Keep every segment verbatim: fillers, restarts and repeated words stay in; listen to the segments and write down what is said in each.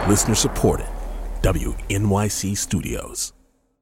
Listener supported. W N Y C Studios.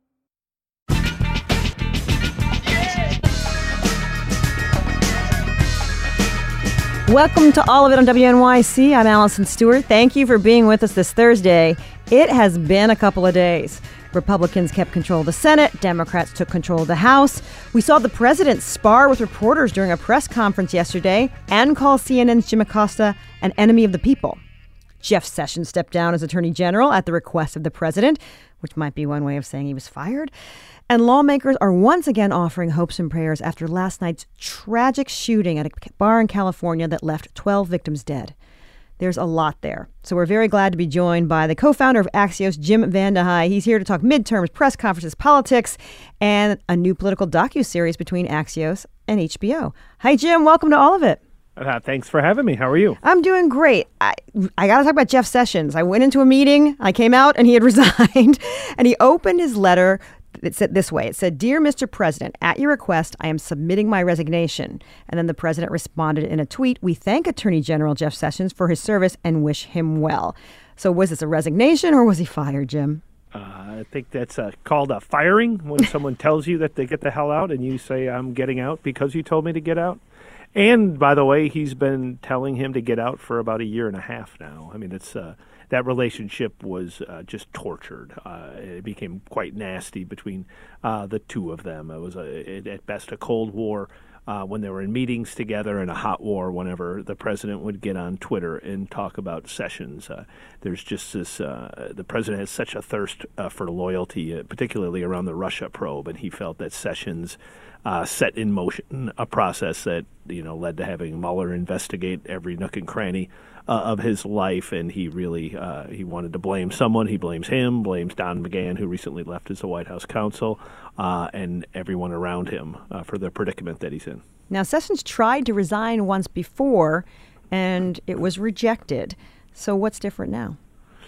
Welcome to All of It on W N Y C. I'm Allison Stewart. Thank you for being with us this Thursday. It has been a couple of days. Republicans kept control of the Senate. Democrats took control of the House. We saw the president spar with reporters during a press conference yesterday and call C N N's Jim Acosta an enemy of the people. Jeff Sessions stepped down as Attorney General at the request of the president, which might be one way of saying he was fired. And lawmakers are once again offering hopes and prayers after last night's tragic shooting at a bar in California that left twelve victims dead. There's a lot there. So we're very glad to be joined by the co-founder of Axios, Jim Vandehei. He's here to talk midterms, press conferences, politics, and a new political docuseries between Axios and H B O. Hi, Jim. Welcome to All of It. Uh, thanks for having me. How are you? I'm doing great. I, I got to talk about Jeff Sessions. I went into a meeting. I came out and he had resigned. And he opened his letter. It said this way. It said, "Dear Mister President, at your request, I am submitting my resignation." And then the president responded in a tweet, "We thank Attorney General Jeff Sessions for his service and wish him well." So was this a resignation or was he fired, Jim? Uh, I think that's uh, called a firing when someone tells you that they get the hell out and you say, "I'm getting out because you told me to get out." And by the way, he's been telling him to get out for about a year and a half now. I mean, it's uh, that relationship was uh, just tortured. Uh, it became quite nasty between uh, the two of them. It was a, at best a Cold War uh, when they were in meetings together, and a hot war whenever the president would get on Twitter and talk about Sessions. Uh, there's just this, uh, the president has such a thirst uh, for loyalty, uh, particularly around the Russia probe, and he felt that Sessions Uh, set in motion a process that, you know, led to having Mueller investigate every nook and cranny uh, of his life, and he really uh, he wanted to blame someone. He blames him, blames Don McGahn, who recently left as the White House counsel, uh, and everyone around him uh, for the predicament that he's in. Now, Sessions tried to resign once before, and it was rejected. So what's different now?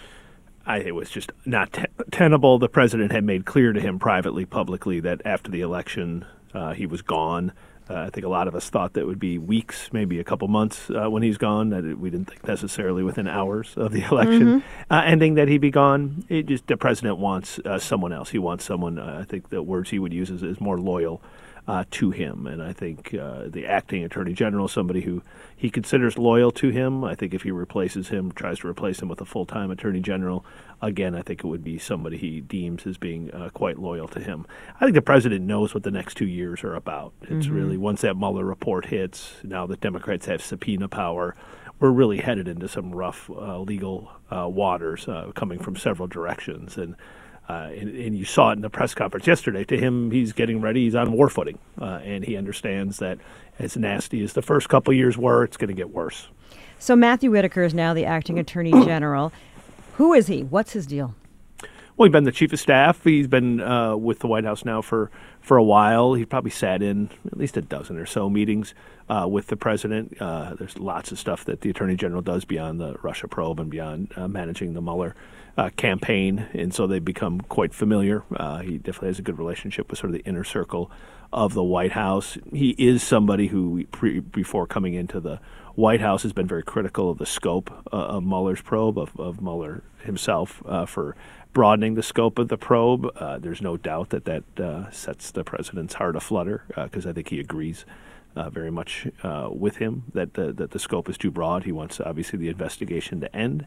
I, it was just not te- tenable. The president had made clear to him privately, publicly, that after the election, Uh, he was gone. Uh, I think a lot of us thought that would be weeks, maybe a couple months uh, when he's gone. That it, we didn't think necessarily within hours of the election mm-hmm. uh, ending that he'd be gone. It just the president wants uh, someone else. He wants someone. Uh, I think the words he would use is, is more loyal uh, to him. And I think uh, the acting attorney general, somebody who he considers loyal to him. I think if he replaces him, tries to replace him with a full-time attorney general, again, I think it would be somebody he deems as being uh, quite loyal to him. I think the president knows what the next two years are about. It's mm-hmm. really, once that Mueller report hits, now that Democrats have subpoena power, we're really headed into some rough uh, legal uh, waters uh, coming from several directions. And, uh, and and you saw it in the press conference yesterday. To him, he's getting ready. He's on war footing. Uh, and he understands that as nasty as the first couple years were, it's going to get worse. So Matthew Whitaker is now the acting attorney general. Who is he? What's his deal? Well, he's been the chief of staff. He's been uh, with the White House now for, for a while. He probably sat in at least a dozen or so meetings uh, with the president. Uh, there's lots of stuff that the attorney general does beyond the Russia probe and beyond uh, managing the Mueller uh, campaign, and so they've become quite familiar. Uh, he definitely has a good relationship with sort of the inner circle of the White House. He is somebody who, pre, before coming into the White House, has been very critical of the scope uh, of Mueller's probe, of, of Mueller himself, uh, for broadening the scope of the probe. Uh, there's no doubt that that uh, sets the president's heart aflutter, because uh, I think he agrees uh, very much uh, with him that the, that the scope is too broad. He wants, obviously, the investigation to end,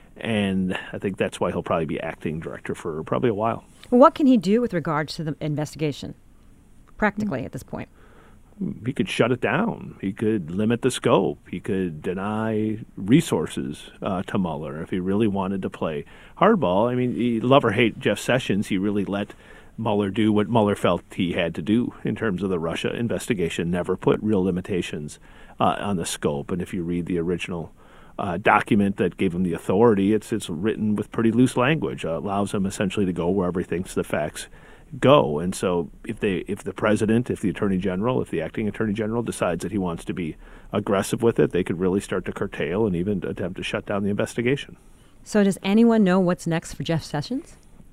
and I think that's why he'll probably be acting director for probably a while. What can he do with regards to the investigation, practically, mm-hmm. at this point? He could shut it down. He could limit the scope. He could deny resources uh, to Mueller if he really wanted to play hardball. I mean, he, love or hate Jeff Sessions, he really let Mueller do what Mueller felt he had to do in terms of the Russia investigation, never put real limitations uh, on the scope. And if you read the original uh, document that gave him the authority, it's it's written with pretty loose language, uh, allows him essentially to go wherever he thinks the facts go. And so if they if the president, if the attorney general, if the acting attorney general decides that he wants to be aggressive with it, they could really start to curtail and even attempt to shut down the investigation. So does anyone know what's next for Jeff Sessions?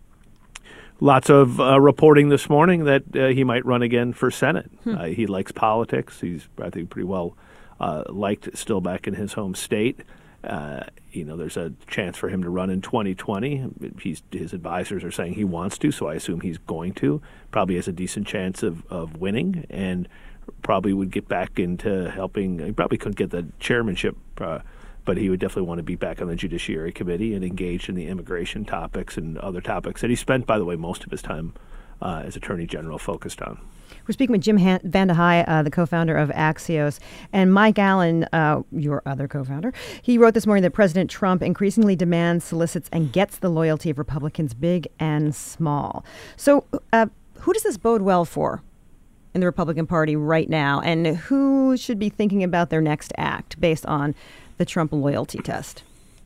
Lots of uh, reporting this morning that uh, he might run again for Senate. Hmm. Uh, he likes politics. He's, I think, pretty well uh, liked still back in his home state. Uh, you know, there's a chance for him to run in twenty twenty. He's, his advisors are saying he wants to, so I assume he's going to. Probably has a decent chance of, of winning, and probably would get back into helping. He probably couldn't get the chairmanship, uh, but he would definitely want to be back on the Judiciary Committee and engaged in the immigration topics and other topics that he spent, by the way, most of his time uh, as Attorney General focused on. We're speaking with Jim Han- Van de Hei, uh, the co-founder of Axios, and Mike Allen, uh, your other co-founder. He wrote this morning that President Trump increasingly demands, solicits, and gets the loyalty of Republicans, big and small. So uh, who does this bode well for in the Republican Party right now, and who should be thinking about their next act based on the Trump loyalty test?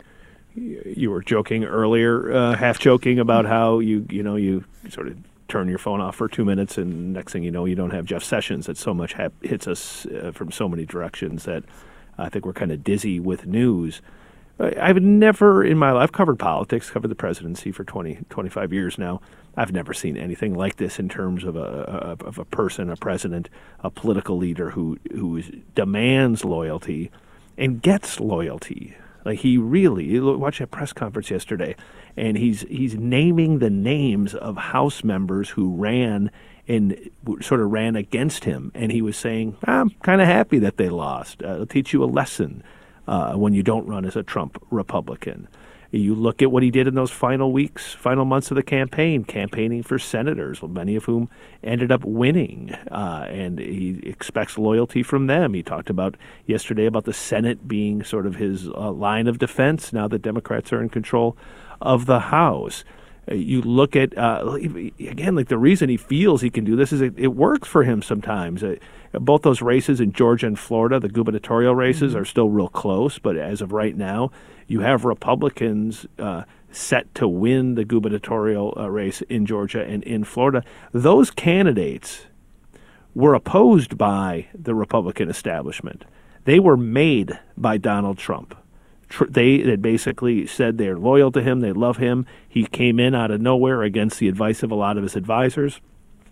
You were joking earlier, uh, half joking about how you, you know, you sort of turn your phone off for two minutes and next thing you know, you don't have Jeff Sessions. That so much ha- hits us uh, from so many directions that I think we're kind of dizzy with news. I've never in my life, I've covered politics, covered the presidency for twenty, twenty-five years now. I've never seen anything like this in terms of a, of a person, a president, a political leader who, who is, demands loyalty and gets loyalty. Like he really, watch that press conference yesterday, and he's he's naming the names of House members who ran and sort of ran against him. And he was saying, I'm kind of happy that they lost. Uh, it'll teach you a lesson uh, when you don't run as a Trump Republican. You look at what he did in those final weeks, final months of the campaign, campaigning for senators, many of whom ended up winning, uh, and he expects loyalty from them. He talked about yesterday about the Senate being sort of his uh, line of defense now that Democrats are in control of the House. Uh, you look at, uh, again, like the reason he feels he can do this is it, it works for him sometimes. Uh, both those races in Georgia and Florida, the gubernatorial races, mm-hmm. are still real close, but as of right now, you have Republicans uh, set to win the gubernatorial uh, race in Georgia and in Florida. Those candidates were opposed by the Republican establishment. They were made by Donald Trump. Tr- they had basically said they're loyal to him, they love him. He came in out of nowhere against the advice of a lot of his advisors,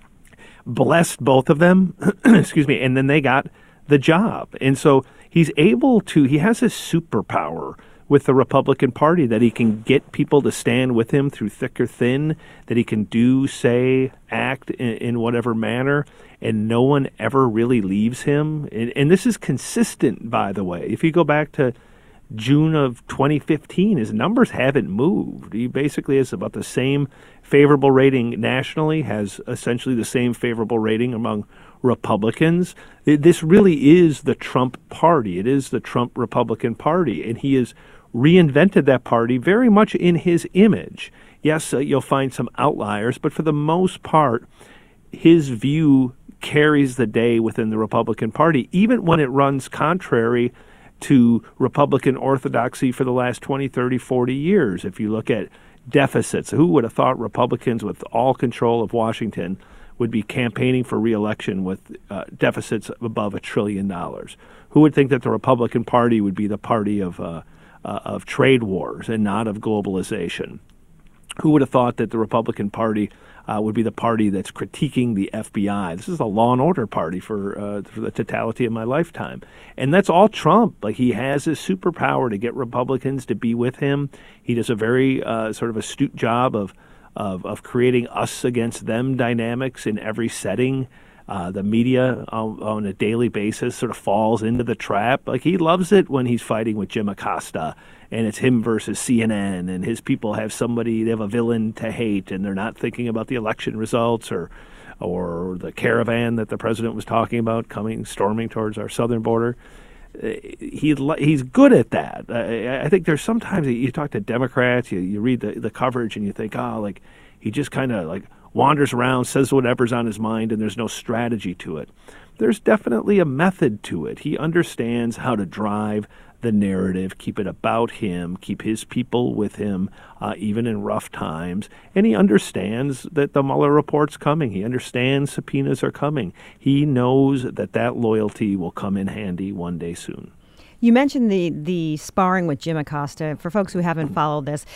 blessed both of them, excuse me, and then they got the job. And so he's able to, he has this superpower with the Republican Party that he can get people to stand with him through thick or thin, that he can do, say, act in, in whatever manner, and no one ever really leaves him. And, and this is consistent, by the way. If you go back to June of twenty fifteen, his numbers haven't moved. He basically has about the same favorable rating nationally, has essentially the same favorable rating among Republicans. This really is the Trump party. It is the Trump Republican Party, and he has reinvented that party very much in his image. Yes, uh, you'll find some outliers, but for the most part, his view carries the day within the Republican Party, even when it runs contrary to Republican orthodoxy for the last twenty, thirty, forty years. If you look at deficits, who would have thought Republicans with all control of Washington would be campaigning for re-election with uh, deficits above a trillion dollars? Who would think that the Republican Party would be the party of uh, uh, of trade wars and not of globalization? Who would have thought that the Republican Party uh, would be the party that's critiquing the F B I? This is a law and order party for, uh, for the totality of my lifetime. And that's all Trump. Like, he has this superpower to get Republicans to be with him. He does a very uh, sort of astute job of, of, of creating us against them dynamics in every setting. Uh, the media on, on a daily basis sort of falls into the trap. Like, he loves it when he's fighting with Jim Acosta and it's him versus C N N, and his people have somebody, they have a villain to hate, and they're not thinking about the election results or or the caravan that the president was talking about coming, storming towards our southern border. He, he's good at that. I, I think there's sometimes you talk to Democrats, you, you read the, the coverage, and you think, oh, like, he just kind of like wanders around, says whatever's on his mind, and there's no strategy to it. There's definitely a method to it. He understands how to drive the narrative, keep it about him, keep his people with him, uh, even in rough times. And he understands that the Mueller report's coming. He understands subpoenas are coming. He knows that that loyalty will come in handy one day soon. You mentioned the the sparring with Jim Acosta. For folks who haven't followed this,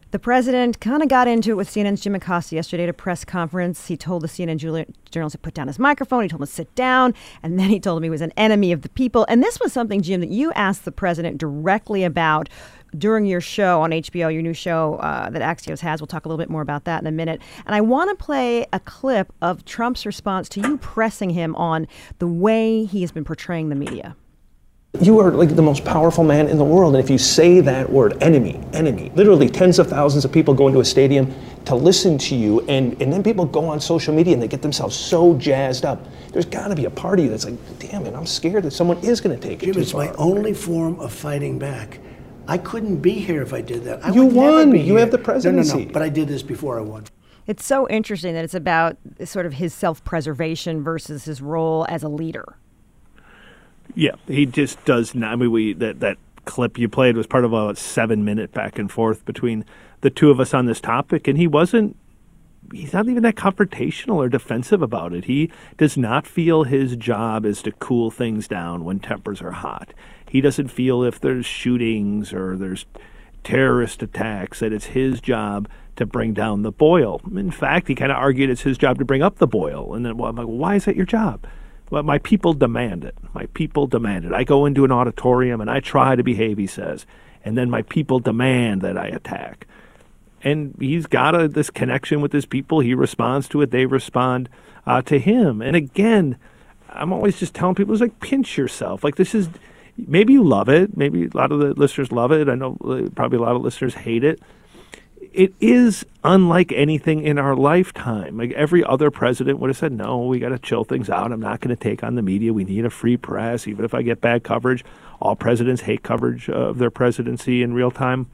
The president kind of got into it with C N N's Jim Acosta yesterday at a press conference. He told the C N N journalist to put down his microphone. He told him to sit down. And then he told him he was an enemy of the people. And this was something, Jim, that you asked the president directly about during your show on H B O, your new show uh, that Axios has. We'll talk a little bit more about that in a minute. And I want to play a clip of Trump's response to you pressing him on the way he has been portraying the media. You are like the most powerful man in the world, and if you say that word, enemy, enemy, literally tens of thousands of people go into a stadium to listen to you, and, and then people go on social media and they get themselves so jazzed up. There's got to be a party that's like, damn it, I'm scared that someone is going to take Jim, it too it's far. my only form of fighting back. I couldn't be here if I did that. I You would never won. be You here. have the presidency. No, no, no, but I did this before I won. It's so interesting that it's about sort of his self-preservation versus his role as a leader. Yeah, he just does not. I mean, we that, that clip you played was part of a seven minute back and forth between the two of us on this topic, and he wasn't. He's not even that confrontational or defensive about it. He does not feel his job is to cool things down when tempers are hot. He doesn't feel if there's shootings or there's terrorist attacks that it's his job to bring down the boil. In fact, he kind of argued it's his job to bring up the boil. And then well, I'm like, well, why is that your job? Well, my people demand it. My people demand it. I go into an auditorium and I try to behave, he says, and then my people demand that I attack. And he's got a, this connection with his people. He responds to it. They respond uh, to him. And again, I'm always just telling people, it's like, pinch yourself. Like, this is, maybe you love it. Maybe a lot of the listeners love it. I know probably a lot of listeners hate it. It is unlike anything in our lifetime. Like every other president would have said, no, we got to chill things out. I'm not going to take on the media. We need a free press. Even if I get bad coverage, all presidents hate coverage of their presidency in real time.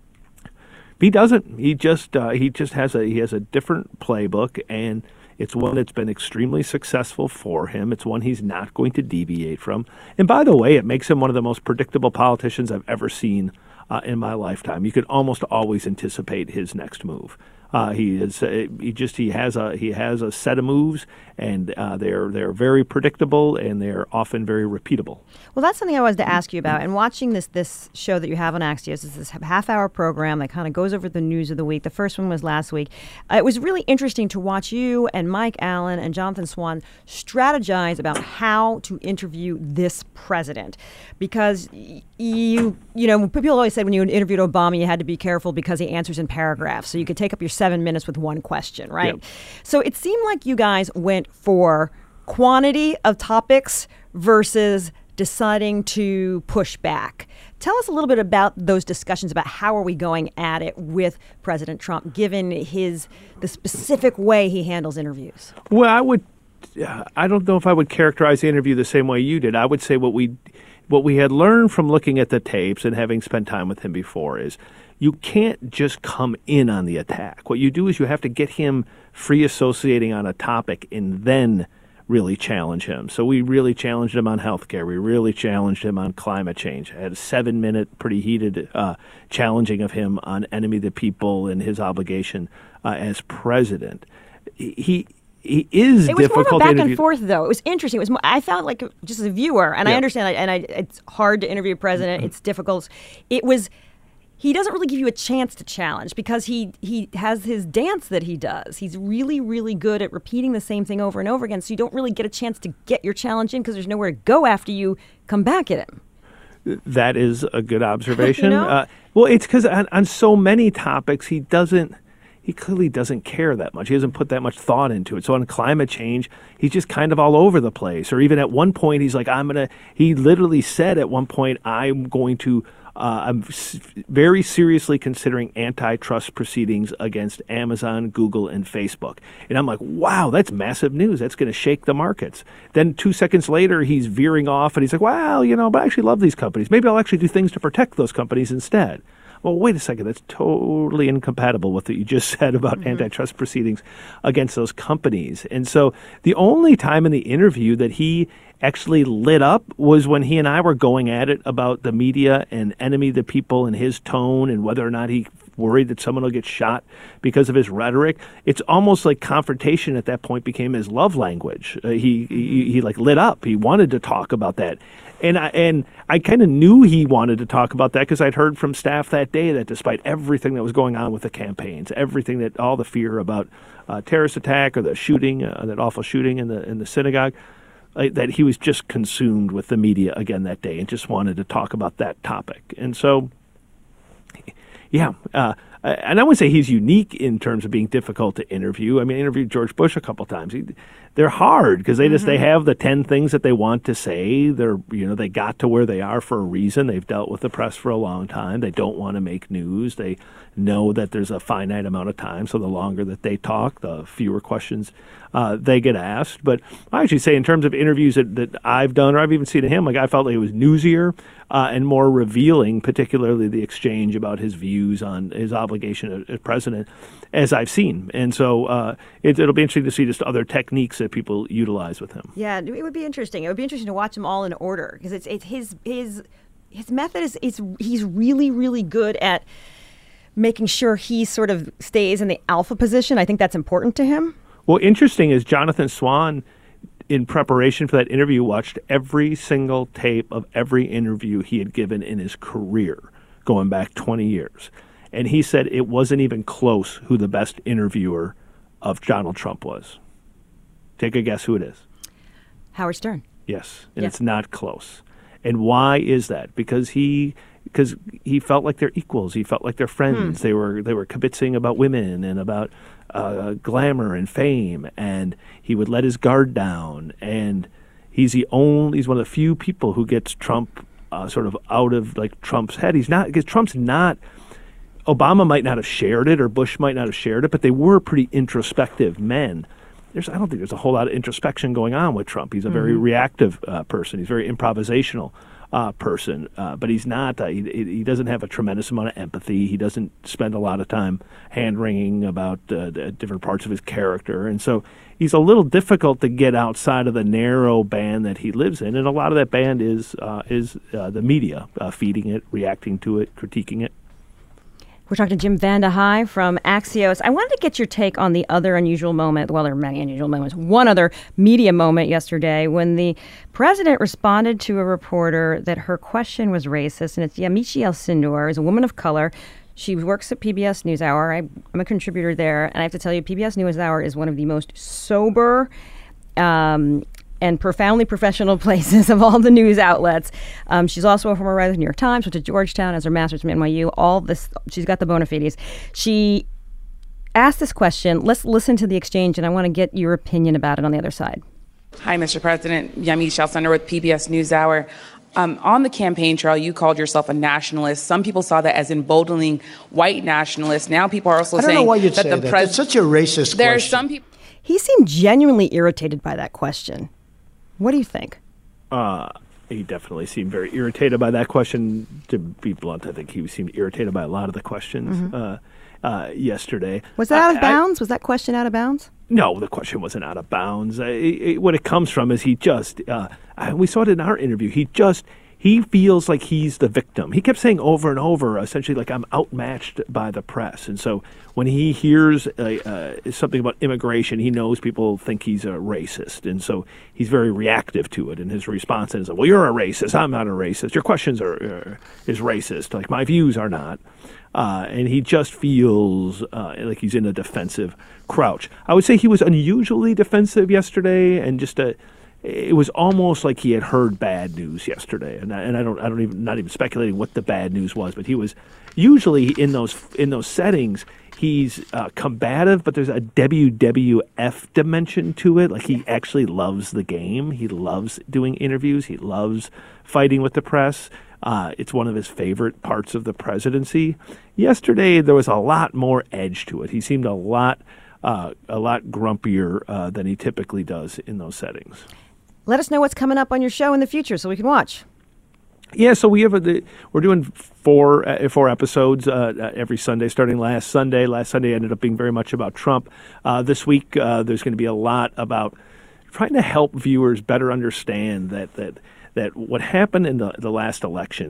He doesn't. He just uh, he just has a he has a different playbook, and it's one that's been extremely successful for him. It's one he's not going to deviate from. And by the way, it makes him one of the most predictable politicians I've ever seen Uh, in my lifetime. You could almost always anticipate his next move. Uh, he is uh, he just he has a he has a set of moves, and uh, they're they're very predictable and they're often very repeatable. Well, that's something I wanted to ask you about. And watching this this show that you have on Axios, is this half hour program that kind of goes over the news of the week. The first one was last week. Uh, it was really interesting to watch you and Mike Allen and Jonathan Swan strategize about how to interview this president, because you you know people always said when you interviewed Obama you had to be careful because he answers in paragraphs, so you could take up your seven minutes with one question, right? Yep. So it seemed like you guys went for quantity of topics versus deciding to push back. Tell us a little bit about those discussions about how are we going at it with President Trump, given his the specific way he handles interviews. Well, I would. I don't know if I would characterize the interview the same way you did. I would say what we what we had learned from looking at the tapes and having spent time with him before is you can't just come in on the attack. What you do is you have to get him free associating on a topic and then really challenge him. So we really challenged him on healthcare. We really challenged him on climate change. I had a seven-minute, pretty heated uh, challenging of him on enemy of the people and his obligation uh, as president. He he is it was difficult more of a back to and forth, though. It was interesting. It was more, I felt like just as a viewer, and yeah. I understand, and I, it's hard to interview a president. It's difficult. It was. He doesn't really give you a chance to challenge because he he has his dance that he does. He's really, really good at repeating the same thing over and over again. So you don't really get a chance to get your challenge in because there's nowhere to go after you come back at him. That is a good observation. You know? uh, well, it's because on, on so many topics he doesn't. He clearly doesn't care that much. He doesn't put that much thought into it. So on climate change, he's just kind of all over the place. Or even at one point, he's like, I'm going to, he literally said at one point, I'm going to, uh, I'm s- very seriously considering antitrust proceedings against Amazon, Google, and Facebook. And I'm like, wow, that's massive news. That's going to shake the markets. Then two seconds later, he's veering off and he's like, well, you know, but I actually love these companies. Maybe I'll actually do things to protect those companies instead. Well, wait a second. That's totally incompatible with what you just said about mm-hmm. antitrust proceedings against those companies. And so the only time in the interview that he actually lit up was when he and I were going at it about the media and enemy of the people and his tone and whether or not he worried that someone will get shot because of his rhetoric. It's almost like confrontation at that point became his love language. Uh, he, he he like lit up. He wanted to talk about that. And I, and I kind of knew he wanted to talk about that because I'd heard from staff that day that despite everything that was going on with the campaigns, everything that all the fear about uh, terrorist attack or the shooting, uh, that awful shooting in the in the synagogue, uh, that he was just consumed with the media again that day and just wanted to talk about that topic. And so, yeah. Uh, And I wouldn't say he's unique in terms of being difficult to interview. I mean, I interviewed George Bush a couple times. He, they're hard because they just mm-hmm. they have the ten things that they want to say. They're you know they got to where they are for a reason. They've dealt with the press for a long time. They don't want to make news. They know that there's a finite amount of time. So the longer that they talk, the fewer questions uh, they get asked. But I actually say in terms of interviews that, that I've done or I've even seen him, like I felt like it was newsier uh, and more revealing, particularly the exchange about his views on his obligation as president, as I've seen. And so uh, it, it'll be interesting to see just other techniques that people utilize with him. Yeah, it would be interesting. It would be interesting to watch them all in order because it's it's his his his method is is he's really really good at making sure he sort of stays in the alpha position. I think that's important to him. Well, interesting is Jonathan Swan, in preparation for that interview, watched every single tape of every interview he had given in his career, going back twenty years. And he said it wasn't even close who the best interviewer of Donald Trump was. Take a guess who it is. Howard Stern. Yes, and yeah. It's not close. And why is that? Because he because he felt like they're equals. He felt like they're friends. Hmm. They were they were kibitzing about women and about uh, glamour and fame, and he would let his guard down. And he's the only he's one of the few people who gets Trump uh, sort of out of like Trump's head. He's not because Trump's not. Obama might not have shared it, or Bush might not have shared it, but they were pretty introspective men. There's, I don't think there's a whole lot of introspection going on with Trump. He's a very mm-hmm. reactive uh, person. He's a very improvisational uh, person, uh, but he's not. Uh, he, he doesn't have a tremendous amount of empathy. He doesn't spend a lot of time hand-wringing about uh, different parts of his character, and so he's a little difficult to get outside of the narrow band that he lives in. And a lot of that band is uh, is uh, the media uh, feeding it, reacting to it, critiquing it. We're talking to Jim VandeHei from Axios. I wanted to get your take on the other unusual moment. Well, there are many unusual moments. One other media moment yesterday when the president responded to a reporter that her question was racist. And it's Yamiche El-Sindoor, is a woman of color. She works at P B S NewsHour. I, I'm a contributor there. And I have to tell you, P B S NewsHour is one of the most sober um, and profoundly professional places of all the news outlets. Um, she's also a former writer of the New York Times, went to Georgetown as her master's from N Y U. All this, she's got the bona fides. She asked this question. Let's listen to the exchange, and I want to get your opinion about it on the other side. Hi, Mister President. Yamiche El-Sindoor with P B S NewsHour. Um, on the campaign trail, you called yourself a nationalist. Some people saw that as emboldening white nationalists. Now people are also I don't saying know why you'd that say the that. president. It's such a racist there question. are some people. He seemed genuinely irritated by that question. What do you think? Uh, he definitely seemed very irritated by that question. To be blunt, I think he seemed irritated by a lot of the questions mm-hmm. uh, uh, yesterday. Was that out of I, bounds? I, Was that question out of bounds? No, the question wasn't out of bounds. Uh, it, it, what it comes from is he just, uh, we saw it in our interview, he just, he feels like he's the victim. He kept saying over and over, essentially, like, I'm outmatched by the press. And so when he hears uh, uh, something about immigration, he knows people think he's a racist. And so he's very reactive to it. And his response is, well, you're a racist. I'm not a racist. Your questions are uh, is racist. Like, my views are not. Uh, and he just feels uh, like he's in a defensive crouch. I would say he was unusually defensive yesterday, and just a it was almost like he had heard bad news yesterday, and I, and I don't, I don't even, not even speculating what the bad news was, but he was usually in those in those settings. He's uh, combative, but there's a W W F dimension to it. Like, he actually loves the game. He loves doing interviews. He loves fighting with the press. Uh, it's one of his favorite parts of the presidency. Yesterday, there was a lot more edge to it. He seemed a lot, uh, a lot grumpier uh, than he typically does in those settings. Let us know what's coming up on your show in the future so we can watch. Yeah, so we have a, we're doing four uh, four episodes uh, every Sunday, starting last Sunday. Last Sunday ended up being very much about Trump. Uh, this week, uh, there's going to be a lot about trying to help viewers better understand that that that what happened in the, the last election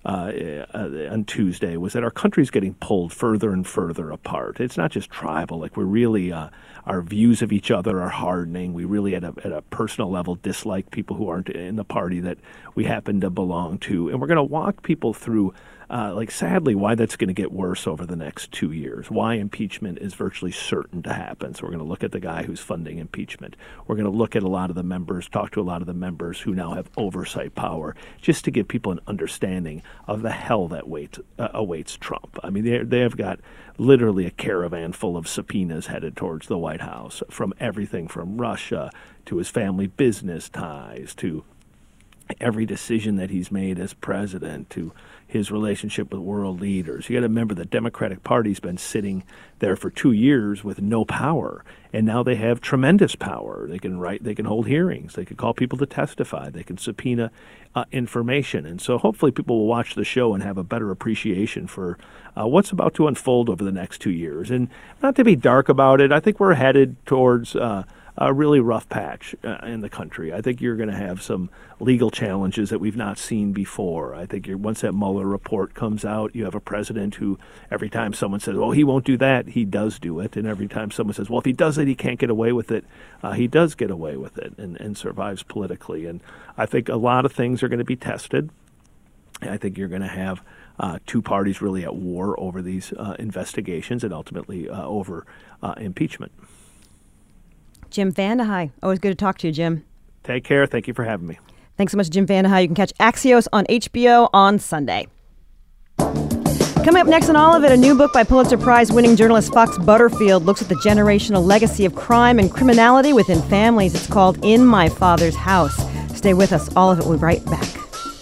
uh, uh, on Tuesday was that our country's getting pulled further and further apart. It's not just tribal; like we're really uh, our views of each other are hardening. We really, at a at a personal level, dislike people who aren't in the party that we happen to belong to, and we're going to walk people through. Uh, like, sadly, why that's going to get worse over the next two years, why impeachment is virtually certain to happen. So we're going to look at the guy who's funding impeachment. We're going to look at a lot of the members, talk to a lot of the members who now have oversight power, just to give people an understanding of the hell that waits, uh, awaits Trump. I mean, they they have got literally a caravan full of subpoenas headed towards the White House, from everything from Russia to his family business ties to every decision that he's made as president to his relationship with world leaders. You got to remember the Democratic Party's been sitting there for two years with no power, and now they have tremendous power. They can write, they can hold hearings, they can call people to testify, they can subpoena uh, information. And so hopefully people will watch the show and have a better appreciation for uh, what's about to unfold over the next two years. And not to be dark about it, I think we're headed towards uh, a really rough patch uh, in the country. I think you're going to have some legal challenges that we've not seen before. I think you're, once that Mueller report comes out, you have a president who every time someone says, well, he won't do that, he does do it. And every time someone says, well, if he does it, he can't get away with it, uh, he does get away with it and, and survives politically. And I think a lot of things are going to be tested. I think you're going to have uh, two parties really at war over these uh, investigations and ultimately uh, over uh, impeachment. Jim Vandehei. Always good to talk to you, Jim. Take care. Thank you for having me. Thanks so much, Jim Vandehei. You can catch Axios on H B O on Sunday. Coming up next on all of it, a new book by Pulitzer Prize-winning journalist Fox Butterfield looks at the generational legacy of crime and criminality within families. It's called In My Father's House. Stay with us. All of it. We'll be right back.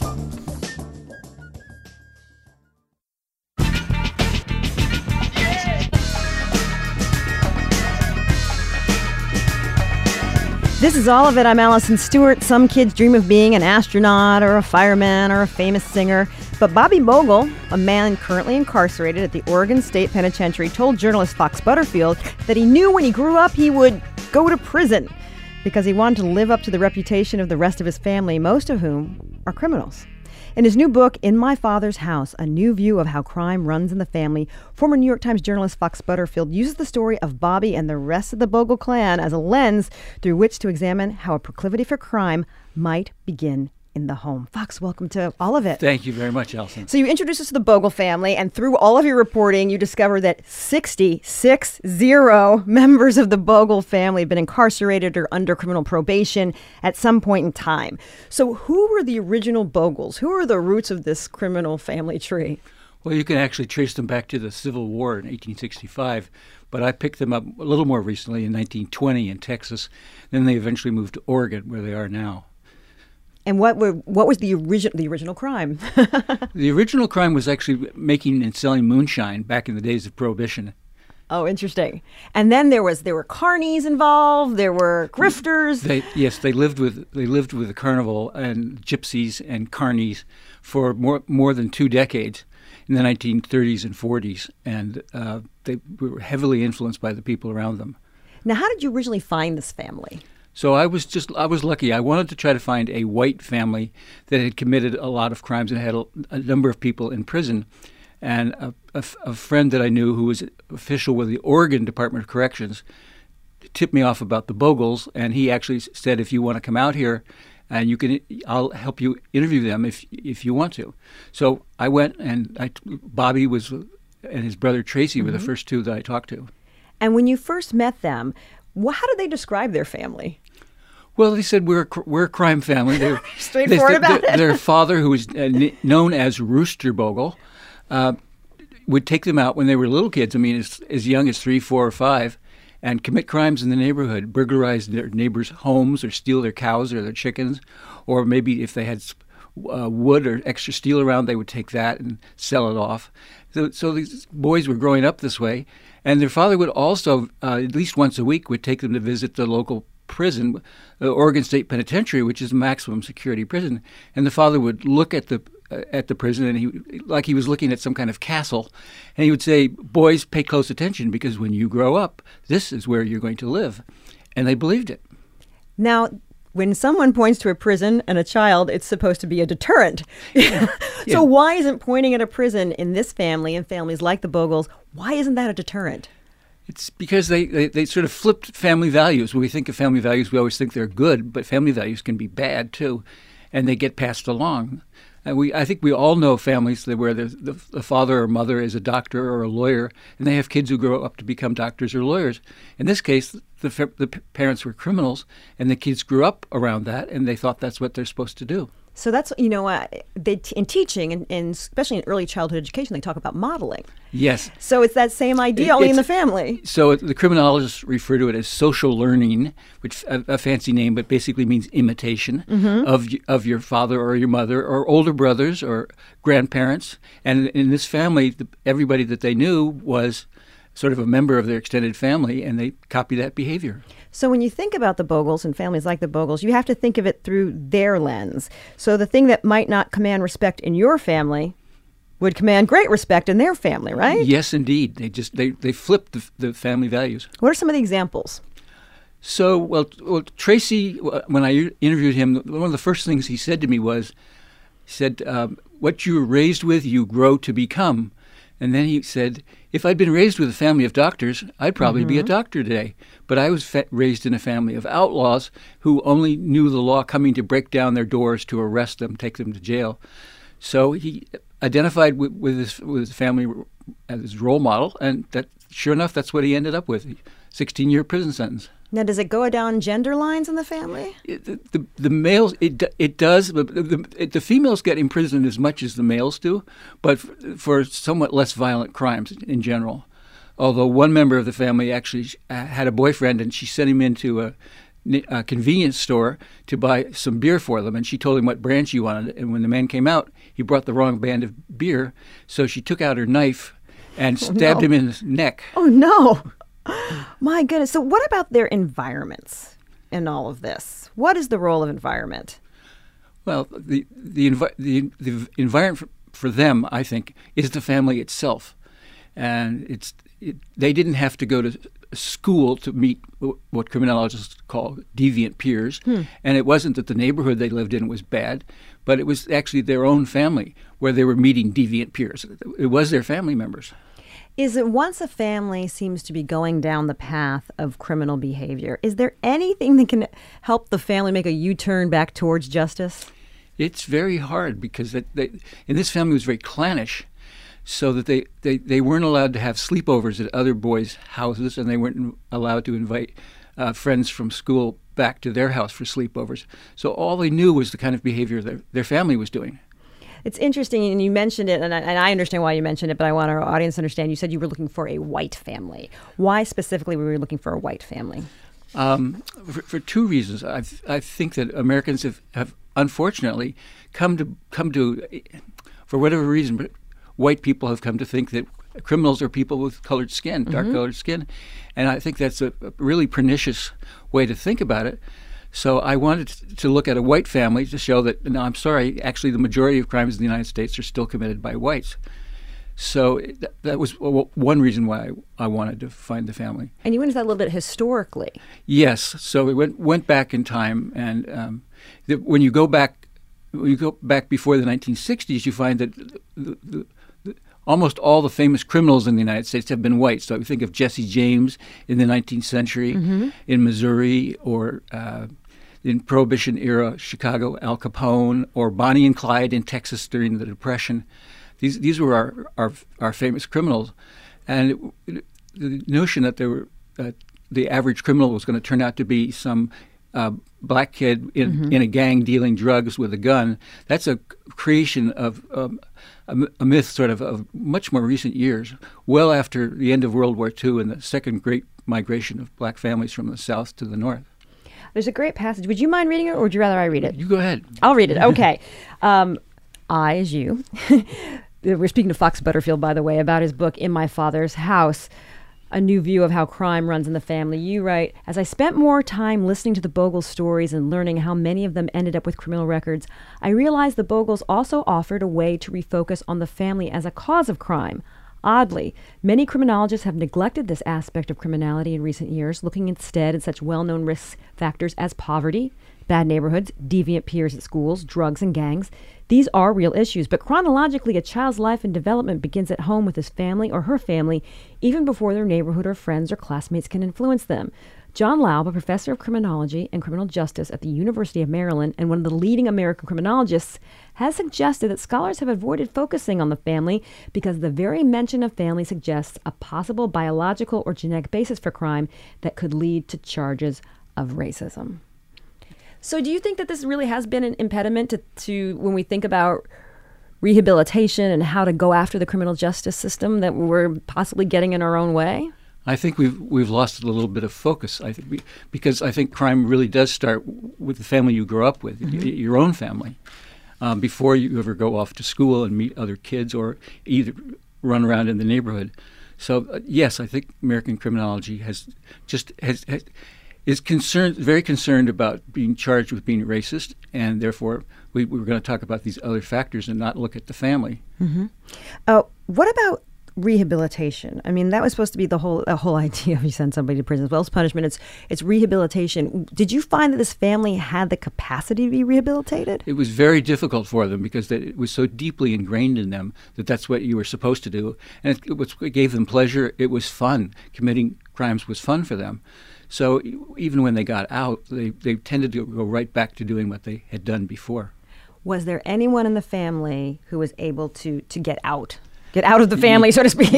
This is All of It. I'm Allison Stewart. Some kids dream of being an astronaut or a fireman or a famous singer. But Bobby Bogle, a man currently incarcerated at the Oregon State Penitentiary, told journalist Fox Butterfield that he knew when he grew up he would go to prison because he wanted to live up to the reputation of the rest of his family, most of whom are criminals. In his new book, In My Father's House, A New View of How Crime Runs in the Family, former New York Times journalist Fox Butterfield uses the story of Bobby and the rest of the Bogle clan as a lens through which to examine how a proclivity for crime might begin in the home. Fox, welcome to All of It. Thank you very much, Allison. So you introduced us to the Bogle family, and through all of your reporting, you discovered that sixty-six members of the Bogle family have been incarcerated or under criminal probation at some point in time. So who were the original Bogles? Who are the roots of this criminal family tree? Well, you can actually trace them back to the Civil War in eighteen sixty-five, but I picked them up a little more recently in nineteen twenty in Texas. Then they eventually moved to Oregon, where they are now. And what were what was the original the original crime? The original crime was actually making and selling moonshine back in the days of Prohibition. Oh, interesting. And then there was there were carnies involved. There were grifters. They, yes, they lived with they lived with the carnival and gypsies and carnies for more more than two decades in the nineteen thirties and forties, and uh, they were heavily influenced by the people around them. Now, how did you originally find this family? So I was just, I was lucky. I wanted to try to find a white family that had committed a lot of crimes and had a, a number of people in prison. And a, a, a friend that I knew who was official with the Oregon Department of Corrections tipped me off about the Bogles, and he actually said, if you want to come out here, and you can, I'll help you interview them if if you want to. So I went, and I, Bobby was, and his brother Tracy mm-hmm. were the first two that I talked to. And when you first met them, well, how did they describe their family? Well, they said we're a, we're a crime family. They're straightforward they, about their, it. Their father, who was uh, known as Rooster Bogle, uh, would take them out when they were little kids. I mean, as, as young as three, four, or five, and commit crimes in the neighborhood, burglarize their neighbors' homes, or steal their cows or their chickens, or maybe if they had uh, wood or extra steel around, they would take that and sell it off. So, so these boys were growing up this way. And their father would also, uh, at least once a week, would take them to visit the local prison, the Oregon State Penitentiary, which is a maximum security prison. And the father would look at the uh, at the prison, and he like he was looking at some kind of castle, and he would say, "Boys, pay close attention, because when you grow up, this is where you're going to live." And they believed it. Now, when someone points to a prison and a child, it's supposed to be a deterrent. Yeah. So why isn't pointing at a prison in this family and families like the Bogles, why isn't that a deterrent? It's because they, they, they sort of flipped family values. When we think of family values, we always think they're good, but family values can be bad too, and they get passed along. And we, I think we all know families that where the, the, the father or mother is a doctor or a lawyer, and they have kids who grow up to become doctors or lawyers. In this case, the, the parents were criminals, and the kids grew up around that, and they thought that's what they're supposed to do. So that's, you know, uh, they t- in teaching, and, and especially in early childhood education, they talk about modeling. Yes. So it's that same idea, It- only in the it's- family. So the criminologists refer to it as social learning, which a, a fancy name, but basically means imitation of y- of your father or your mother or older brothers or grandparents. And in this family, the, everybody that they knew was sort of a member of their extended family, and they copy that behavior. So when you think about the Bogles and families like the Bogles, you have to think of it through their lens. So the thing that might not command respect in your family would command great respect in their family, right? Yes, indeed. They just they they flipped the, the family values. What are some of the examples? So, well, well, Tracy, when I interviewed him, one of the first things he said to me was, he said, um, what you were raised with, you grow to become. And then he said, if I'd been raised with a family of doctors, I'd probably be a doctor today. But I was fa- raised in a family of outlaws who only knew the law coming to break down their doors to arrest them, take them to jail. So he identified with, with, his, with his family as his role model, and that, sure enough, that's what he ended up with, sixteen-year prison sentence. Now, does it go down gender lines in the family? It, the, the the males it it does, but the the, it, the females get imprisoned as much as the males do, but for, for somewhat less violent crimes in general. Although one member of the family actually had a boyfriend, and she sent him into a, a convenience store to buy some beer for them, and she told him what brand she wanted. And when the man came out, he brought the wrong brand of beer, so she took out her knife and stabbed no. him in the neck. Oh, no. My goodness. So what about their environments in all of this? What is the role of environment? Well, the the envi- the, the environment for, for them, I think, is the family itself, and it's it, they didn't have to go to school to meet what criminologists call deviant peers, hmm. and it wasn't that the neighborhood they lived in was bad, but it was actually their own family where they were meeting deviant peers. It was their family members. Is it once a family seems to be going down the path of criminal behavior, is there anything that can help the family make a U-turn back towards justice? It's very hard because they, they, in this family it was very clannish, so that they, they, they weren't allowed to have sleepovers at other boys' houses, and they weren't allowed to invite uh, friends from school back to their house for sleepovers. So all they knew was the kind of behavior their, their family was doing. It's interesting, and you mentioned it, and I, and I understand why you mentioned it, but I want our audience to understand. You said you were looking for a white family. Why specifically were you looking for a white family? Um, for, for two reasons. I I think that Americans have, have unfortunately come to come to, for whatever reason, but white people have come to think that criminals are people with colored skin, dark mm-hmm. colored skin, and I think that's a, a really pernicious way to think about it. So I wanted to look at a white family to show that, no, I'm sorry, actually the majority of crimes in the United States are still committed by whites. So that, that was one reason why I wanted to find the family. And you went into that a little bit historically. Yes. So we went went back in time, and um, the, when you go back, when you go back before the nineteen sixties, you find that the, the, the, almost all the famous criminals in the United States have been white. So we think of Jesse James in the nineteenth century mm-hmm. in Missouri, or uh, in Prohibition era Chicago, Al Capone, or Bonnie and Clyde in Texas during the Depression. These these were our our, our famous criminals, and it, the notion that there were uh, the average criminal was going to turn out to be some uh, black kid in, mm-hmm. in a gang dealing drugs with a gun, that's a creation of um, a, a myth sort of of much more recent years, well after the end of World War Two and the second great migration of black families from the South to the North. There's a great passage. Would you mind reading it, or would you rather I read it? You go ahead. I'll read it. Okay. um, I, as you, we're speaking to Fox Butterfield, by the way, about his book, In My Father's House, A New View of How Crime Runs in the Family. You write, as I spent more time listening to the Bogle stories and learning how many of them ended up with criminal records, I realized the Bogles also offered a way to refocus on the family as a cause of crime. Oddly, many criminologists have neglected this aspect of criminality in recent years, looking instead at such well-known risk factors as poverty, Bad neighborhoods, deviant peers at schools, drugs and gangs. These are real issues, but chronologically, a child's life and development begins at home with his family or her family, even before their neighborhood or friends or classmates can influence them. John Laub, a professor of criminology and criminal justice at the University of Maryland and one of the leading American criminologists, has suggested that scholars have avoided focusing on the family because the very mention of family suggests a possible biological or genetic basis for crime that could lead to charges of racism. So do you think that this really has been an impediment to, to when we think about rehabilitation and how to go after the criminal justice system, that we're possibly getting in our own way? I think we've we've lost a little bit of focus. I think we, because I think crime really does start with the family you grow up with, mm-hmm. y- your own family, um, before you ever go off to school and meet other kids or either run around in the neighborhood. So uh, yes, I think American criminology has just has, has is concerned, very concerned about being charged with being racist, and therefore we, we were going to talk about these other factors and not look at the family. Mm-hmm. Uh, what about rehabilitation? I mean, that was supposed to be the whole the whole idea of you send somebody to prison as well as punishment. It's it's rehabilitation. Did you find that this family had the capacity to be rehabilitated? It was very difficult for them because that it was so deeply ingrained in them that that's what you were supposed to do, and it, it, was, it gave them pleasure. It was fun. Committing crimes was fun for them. So even when they got out, they, they tended to go right back to doing what they had done before. Was there anyone in the family who was able to to get out? Get out of the family, so to speak.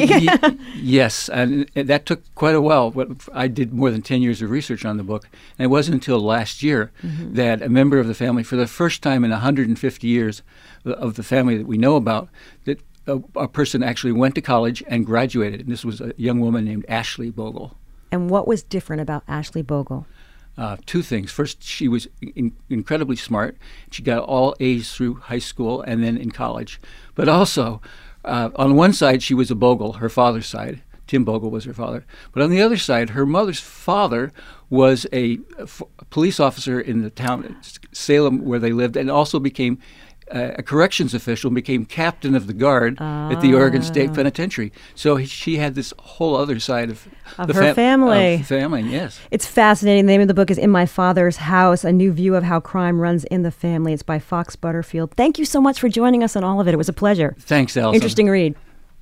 Yes, and that took quite a while. I did more than ten years of research on the book, and it wasn't until last year mm-hmm. that a member of the family, for the first time in one hundred fifty years of the family that we know about, that a, a person actually went to college and graduated. And this was a young woman named Ashley Bogle. And what was different about Ashley Bogle? Uh, two things. First, she was in- incredibly smart. She got all A's through high school and then in college. But also, Uh, on one side, she was a Bogle, her father's side. Tim Bogle was her father. But on the other side, her mother's father was a, a f- police officer in the town, Salem, where they lived, and also became uh, a corrections official, and became captain of the guard ah. at the Oregon State Penitentiary. So he, she had this whole other side of, of the her fam- family. Of family, yes. It's fascinating. The name of the book is In My Father's House, A New View of How Crime Runs in the Family. It's by Fox Butterfield. Thank you so much for joining us on all of it. It was a pleasure. Thanks, Alison. Interesting read.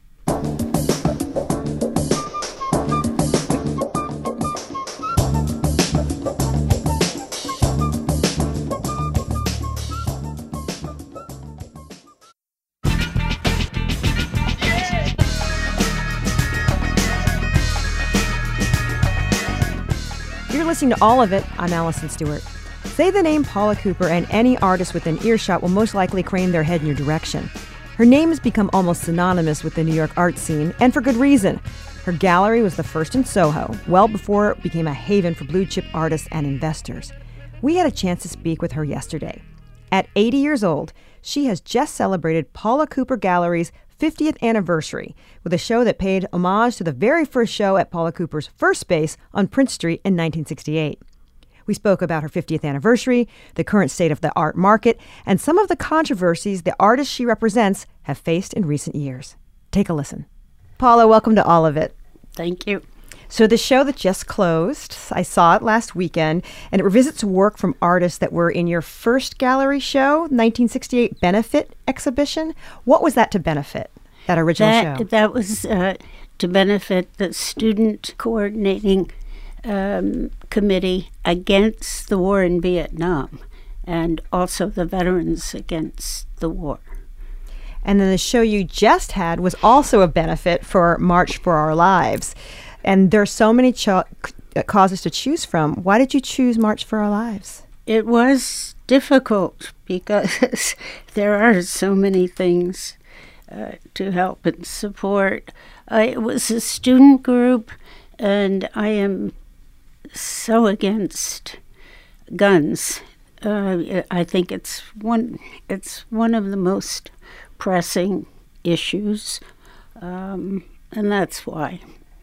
Listening to all of it, I'm Allison Stewart. Say the name Paula Cooper and any artist within earshot will most likely crane their head in your direction. Her name has become almost synonymous with the New York art scene, and for good reason. Her gallery was the first in Soho, well before it became a haven for blue-chip artists and investors. We had a chance to speak with her yesterday. At eighty years old, she has just celebrated Paula Cooper Gallery's fiftieth anniversary with a show that paid homage to the very first show at Paula Cooper's first space on Prince Street in nineteen sixty-eight. We spoke about her fiftieth anniversary, the current state of the art market, and some of the controversies the artists she represents have faced in recent years. Take a listen. Paula, welcome to All of It. Thank you. So the show that just closed, I saw it last weekend, and it revisits work from artists that were in your first gallery show, nineteen sixty-eight benefit exhibition. What was that to benefit, that original that, show? That was uh, to benefit the student coordinating um, committee against the war in Vietnam, and also the veterans against the war. And then the show you just had was also a benefit for March for Our Lives. And there are so many cho- causes to choose from. Why did you choose March for Our Lives? It was difficult because there are so many things uh, to help and support. Uh, it was a student group, and I am so against guns. Uh, I think it's one. It's one of the most pressing issues, um, and that's why.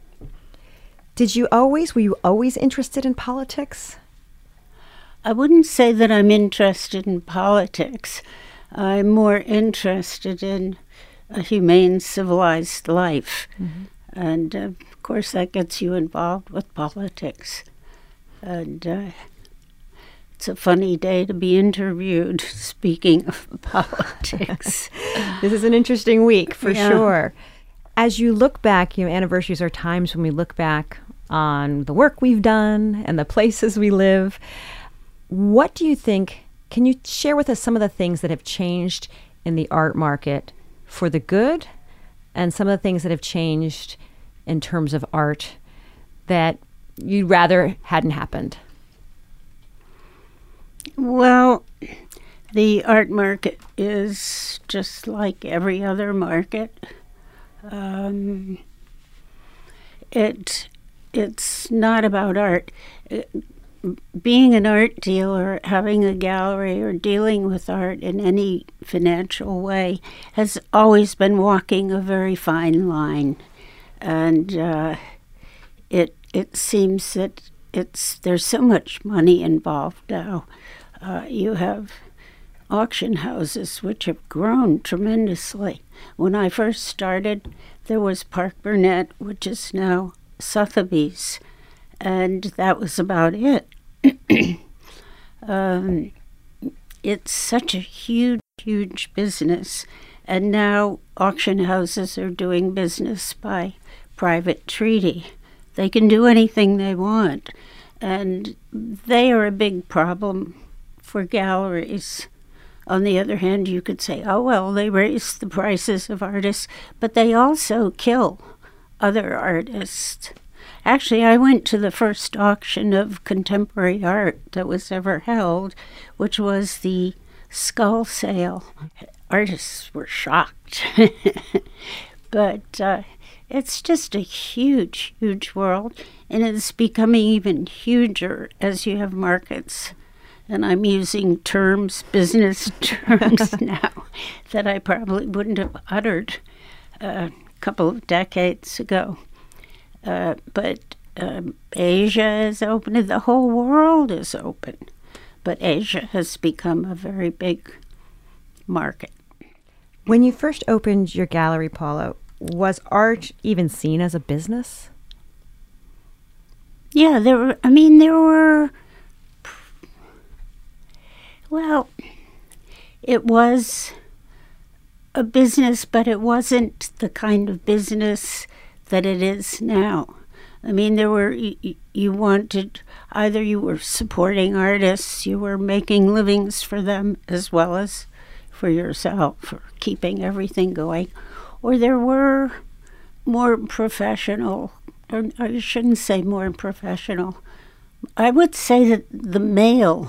Did you always, were you always interested in politics? I wouldn't say that I'm interested in politics. I'm more interested in a humane, civilized life. Mm-hmm. And, uh, of course, that gets you involved with politics. And uh, it's a funny day to be interviewed, speaking of politics. This is an interesting week, for Yeah. sure. As you look back, you know, anniversaries are times when we look back on the work we've done and the places we live. What do you think, can you share with us some of the things that have changed in the art market for the good and some of the things that have changed in terms of art that you'd rather hadn't happened? Well, the art market is just like every other market. Um, it it's not about art. It, being an art dealer, having a gallery, or dealing with art in any financial way has always been walking a very fine line, and uh, it it seems that it's there's so much money involved now. Uh, you have auction houses which have grown tremendously. When I first started, there was Park Burnett, which is now Sotheby's, and that was about it. um, it's such a huge, huge business, and now auction houses are doing business by private treaty. They can do anything they want, and they are a big problem for galleries. On the other hand, you could say, oh, well, they raise the prices of artists, but they also kill other artists. Actually, I went to the first auction of contemporary art that was ever held, which was the Skull Sale. Artists were shocked. But uh, it's just a huge, huge world, and it's becoming even huger as you have markets. And I'm using terms, business terms now, that I probably wouldn't have uttered a couple of decades ago. Uh, but um, Asia is open, the whole world is open. But Asia has become a very big market. When you first opened your gallery, Paula, was art even seen as a business? Yeah, there were, I mean, there were, well, it was a business, but it wasn't the kind of business that it is now. I mean, there were, you, you wanted, either you were supporting artists, you were making livings for them as well as for yourself, for keeping everything going, or there were more professional, or I shouldn't say more professional, I would say that the male,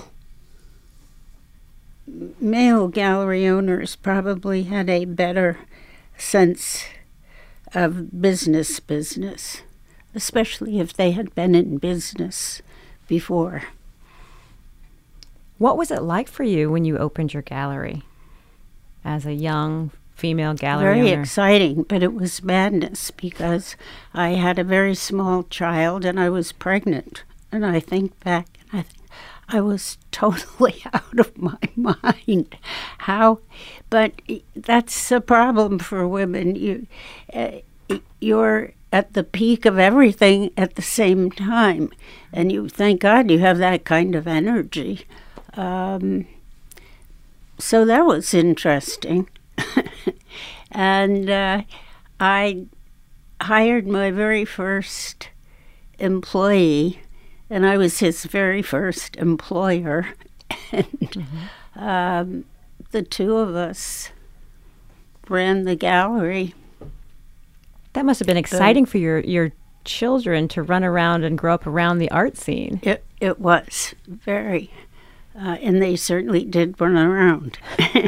male gallery owners probably had a better sense of business business, especially if they had been in business before. What was it like for you when you opened your gallery as a young female gallery Very owner? exciting, but it was madness because I had a very small child and I was pregnant. And I think back, and I think I was totally out of my mind. How? But that's a problem for women. You, uh, you're at the peak of everything at the same time, and you thank God you have that kind of energy. Um, so that was interesting. And uh, I hired my very first employee, and I was his very first employer. And mm-hmm. um, the two of us ran the gallery. That must have been exciting for your, your children to run around and grow up around the art scene. It, it was very. Uh, and they certainly did run around.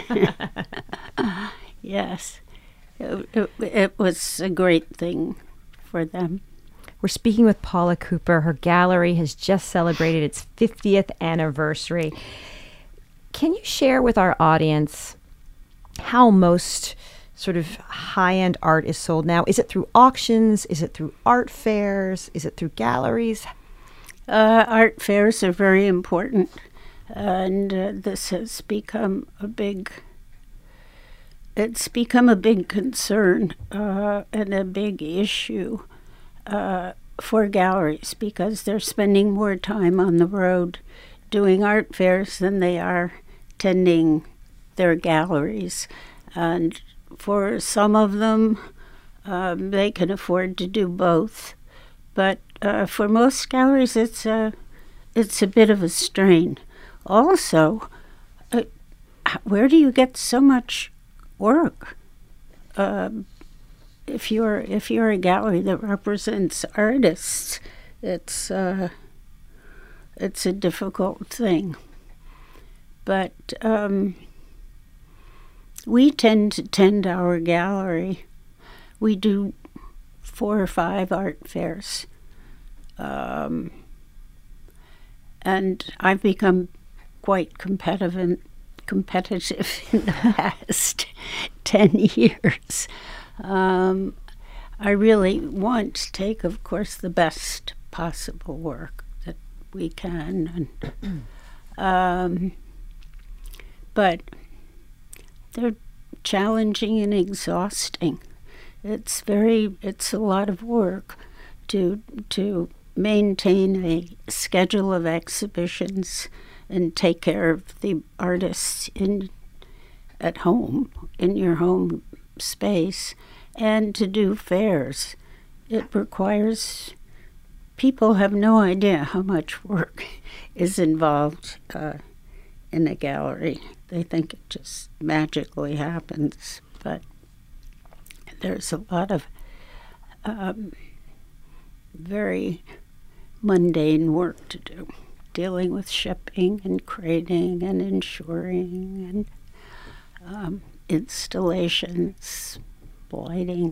Yes. It, it, it was a great thing for them. We're speaking with Paula Cooper. Her gallery has just celebrated its fiftieth anniversary. Can you share with our audience how most sort of high-end art is sold now? Is it through auctions? Is it through art fairs? Is it through galleries? Uh, art fairs are very important, and uh, this has become a big, it's become a big concern uh, and a big issue uh, for galleries because they're spending more time on the road doing art fairs than they are tending their galleries. And for some of them, um, they can afford to do both. But uh, for most galleries, it's a, it's a bit of a strain. Also, uh, where do you get so much work? Uh, if you're if you're a gallery that represents artists, it's uh, it's a difficult thing. But um, we tend to tend our gallery. We do four or five art fairs. Um, and I've become quite competitive in, competitive in the past ten years. Um, I really want to take, of course, the best possible work that we can. And, um, but they're challenging and exhausting. It's very, it's a lot of work to to maintain a schedule of exhibitions and take care of the artists in at home, in your home space, and to do fairs. It requires, people have no idea how much work is involved uh, in a gallery. They think it just magically happens, but there's a lot of um, very mundane work to do, dealing with shipping and crating and insuring and um, installations, lighting.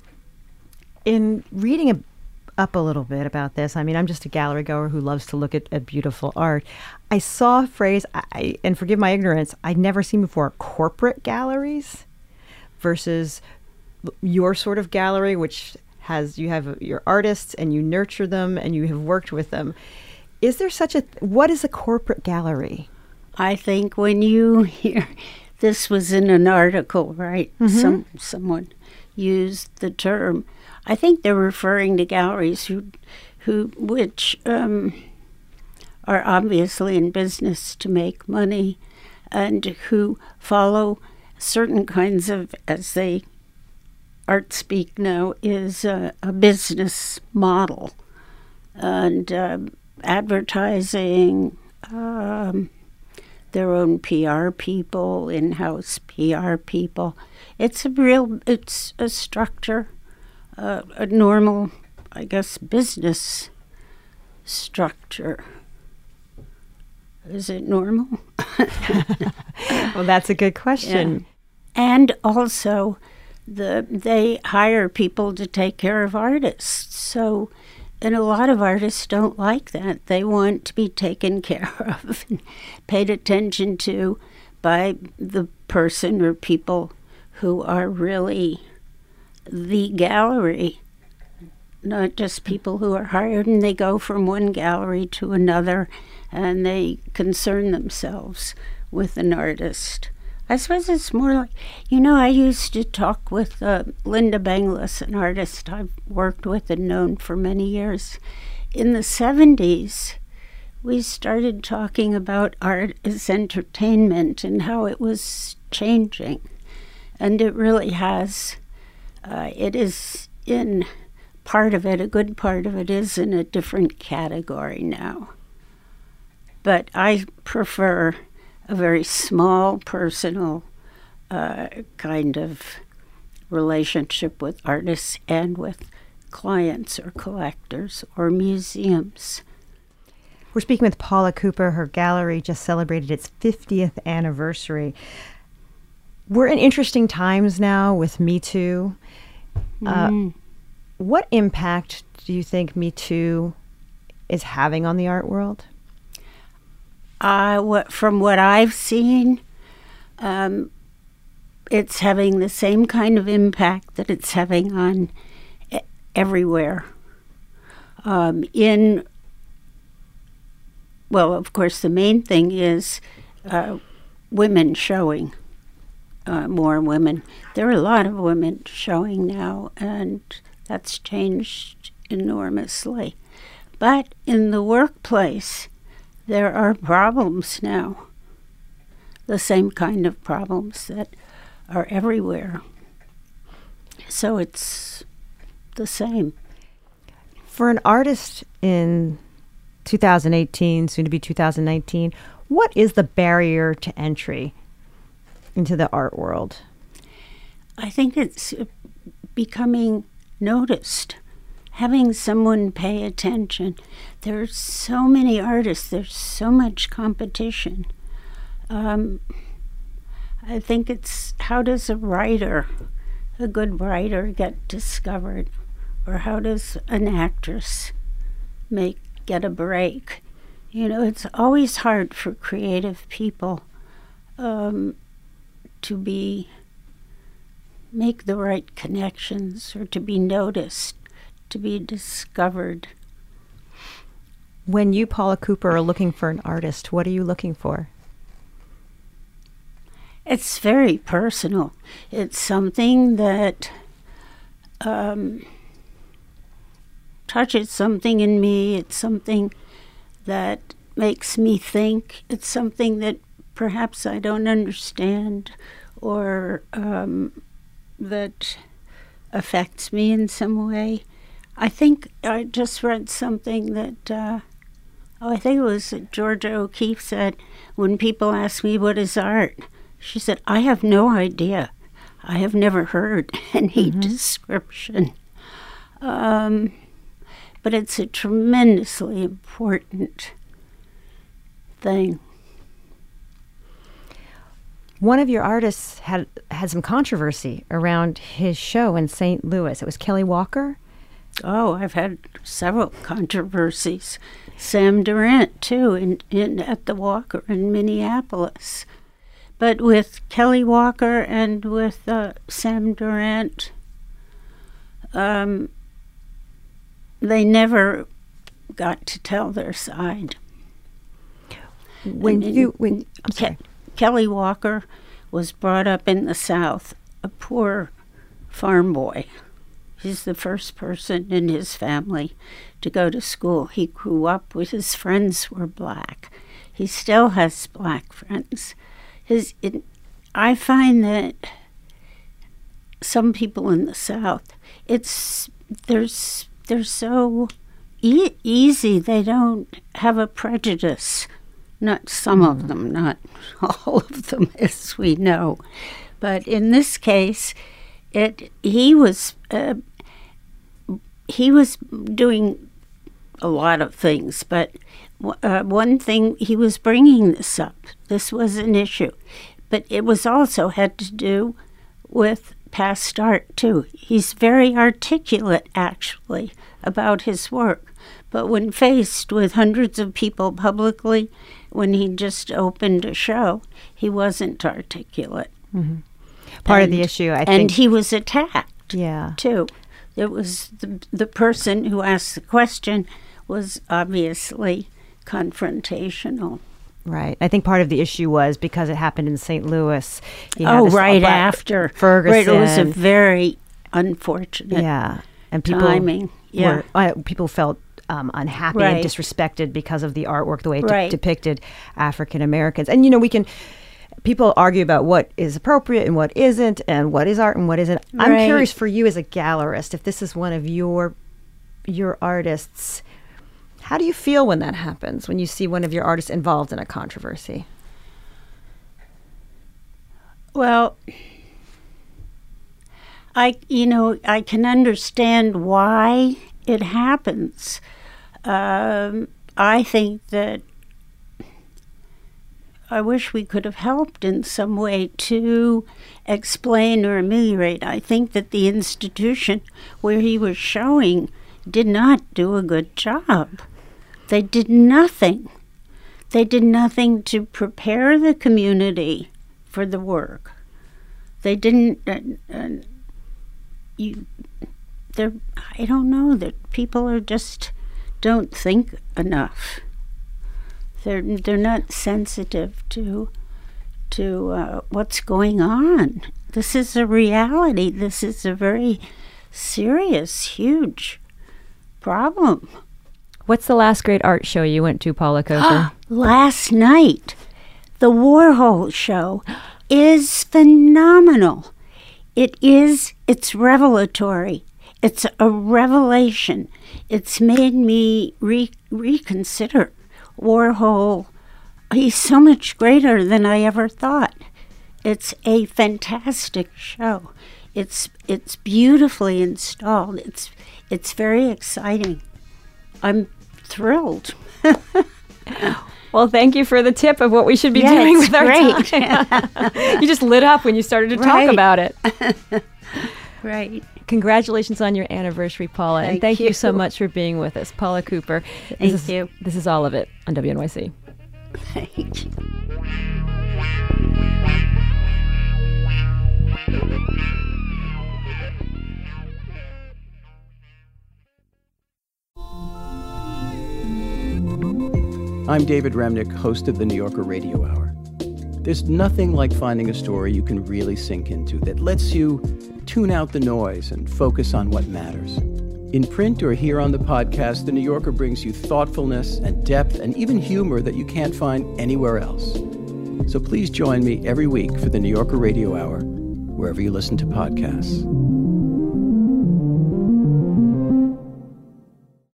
In reading a, up a little bit about this, I mean, I'm just a gallery goer who loves to look at, at beautiful art. I saw a phrase, I, and forgive my ignorance, I'd never seen before, corporate galleries versus your sort of gallery, which has, you have your artists and you nurture them and you have worked with them. Is there such a, what is a corporate gallery? I think when you hear, this was in an article, right? Mm-hmm. Some someone used the term. I think they're referring to galleries who, who which um, are obviously in business to make money and who follow certain kinds of, as they art speak now, is a, a business model. And uh, advertising, um, their own P R people, in-house P R people. It's a real, it's a structure, uh, a normal, I guess, business structure. Is it normal? Well, that's a good question. Yeah. And also, the they hire people to take care of artists. So, and a lot of artists don't like that. They want to be taken care of and paid attention to by the person or people who are really the gallery, not just people who are hired and they go from one gallery to another and they concern themselves with an artist. I suppose it's more like, you know, I used to talk with uh, Linda Benglis, an artist I've worked with and known for many years. In the seventies, we started talking about art as entertainment and how it was changing. And it really has. Uh, it is in part of it, a good part of it is in a different category now. But I prefer a very small, personal uh, kind of relationship with artists and with clients or collectors or museums. We're speaking with Paula Cooper. Her gallery just celebrated its fiftieth anniversary. We're in interesting times now with Me Too. Mm. Uh, what impact do you think Me Too is having on the art world? Uh, what, from what I've seen, um, it's having the same kind of impact that it's having on e- everywhere. Um, in, well, of course, the main thing is uh, women showing, uh, more women. There are a lot of women showing now, and that's changed enormously. But in the workplace, there are problems now, the same kind of problems that are everywhere. So it's the same. For an artist in two thousand eighteen, soon to be two thousand nineteen, what is the barrier to entry into the art world? I think it's becoming noticed, having someone pay attention. There's so many artists, there's so much competition. Um, I think it's, how does a writer, a good writer, get discovered? Or how does an actress make get a break? You know, it's always hard for creative people um, to be make the right connections or to be noticed, to be discovered. When you, Paula Cooper, are looking for an artist, what are you looking for? It's very personal. It's something that um, touches something in me. It's something that makes me think. It's something that perhaps I don't understand, or um, that affects me in some way. I think I just read something that, uh, oh, I think it was Georgia O'Keeffe said, when people ask me what is art, she said, I have no idea. I have never heard any mm-hmm. description. Um, but it's a tremendously important thing. One of your artists had had some controversy around his show in Saint Louis. It was Kelly Walker. Oh, I've had several controversies. Sam Durant, too, in, in at the Walker in Minneapolis. But with Kelly Walker and with uh, Sam Durant, um, they never got to tell their side. When I mean, you, when I'm sorry. Ke- Kelly Walker was brought up in the South, a poor farm boy. He's the first person in his family to go to school. He grew up with his friends were black. He still has black friends. His, it, I find that some people in the South, it's there's they're so e- easy. They don't have a prejudice. Not some of them, not all of them, as we know. But in this case, it he was uh, he was doing a lot of things, but uh, one thing, he was bringing this up. This was an issue. But it was also had to do with past art, too. He's very articulate, actually, about his work. But when faced with hundreds of people publicly, when he just opened a show, he wasn't articulate. Mm-hmm. Part and, of the issue, I think. And he was attacked, yeah. too. It was the, the person who asked the question was obviously confrontational. Right. I think part of the issue was because it happened in Saint Louis. Oh, right after. Ferguson. Right, it was a very unfortunate yeah. and people timing. Yeah. Were, uh, people felt um, unhappy right. and disrespected because of the artwork, the way it right. de- depicted African Americans. And, you know, we can... People argue about what is appropriate and what isn't, and what is art and what isn't. Right. I'm curious for you as a gallerist, if this is one of your your artists, how do you feel when that happens, when you see one of your artists involved in a controversy? Well, I you know I can understand why it happens. Um, I think that I wish we could have helped in some way to explain or ameliorate. I think that the institution where he was showing did not do a good job. They did nothing. They did nothing to prepare the community for the work. They didn't. Uh, uh, you, they're. I don't know that people are just don't think enough. They're they're not sensitive to to uh, what's going on. This is a reality. This is a very serious, huge problem. What's the last great art show you went to, Paula Cooper? Last night, the Warhol show is phenomenal. It is, it's revelatory. It's a revelation. It's made me re- reconsider Warhol. He's so much greater than I ever thought. It's a fantastic show. It's it's beautifully installed. It's it's very exciting. I'm thrilled. Well, thank you for the tip of what we should be yeah, doing it's with our great. time. You just lit up when you started to Right. talk about it. Right. Congratulations on your anniversary, Paula. Thank and thank you. you. so much for being with us. Paula Cooper. Thank this is, you. This is All of It on W N Y C. Thank you. I'm David Remnick, host of the New Yorker Radio Hour. There's nothing like finding a story you can really sink into that lets you tune out the noise and focus on what matters. In print or here on the podcast, The New Yorker brings you thoughtfulness and depth and even humor that you can't find anywhere else. So please join me every week for the New Yorker Radio Hour, wherever you listen to podcasts.